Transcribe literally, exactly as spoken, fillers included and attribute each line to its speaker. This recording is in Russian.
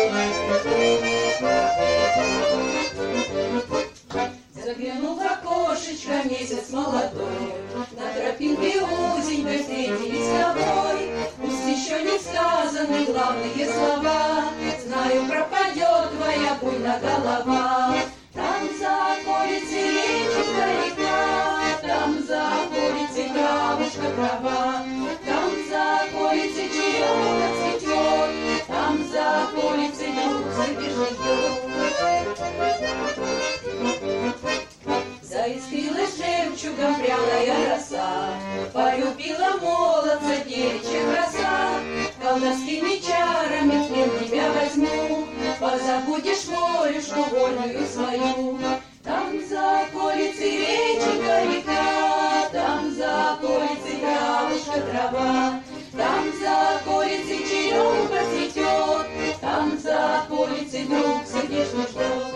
Speaker 1: Заглянул в окошечко месяц молодой, на тропинке узенькой встретились с тобой. Пусть еще не сказаны главные слова, знаю, пропадет твоя буйная голова. Там за околицей речка река, там за околицей травушка трава, там за околицей черемуха цветет, там за околицей друг забежит ждет. Заискрилась жемчугом пряная роса, полюбила молодца девичья краса. Колдовскими чарами в плен тебя возьму, позабудешь волюшку вольную свою. Там за околицей речка река, там за околицей травушка трава, там за околицей черемуха цветет, там за околицей друг сердечно ждет.